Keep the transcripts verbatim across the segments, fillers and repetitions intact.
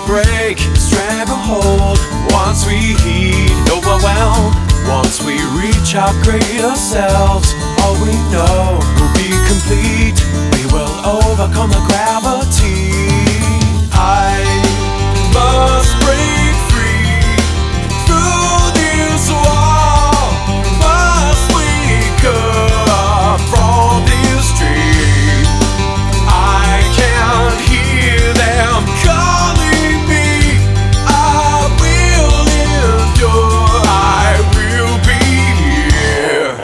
break, stranglehold. Once we heat, overwhelm. Once we reach our greater selves, all we know will be complete. We will overcome the gravity. I must break free through this wall. Must wake up from this dream. I can't hear them calling me. I will endure. I will be here.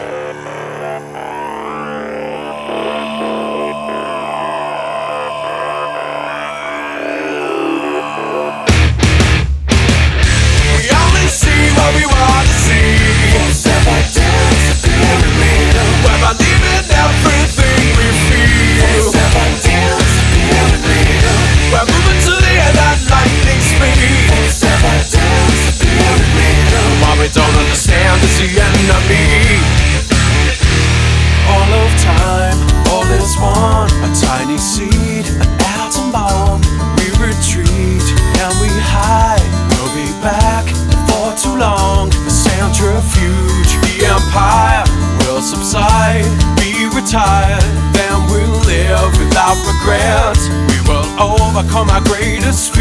We only see what we want to see. Step by step, pyramid. When I leave it, everything we feel. Step by step, pyramid. We're moving to the end at lightning speed. Step by step, pyramid. What we don't understand is the enemy. All of time, all is one. A tiny seed, an atom bomb. We retreat and we hide. We'll be back before too long. The centrifuge, the empire will subside. Be retired, then we'll live without regret. We will overcome our greatest fear.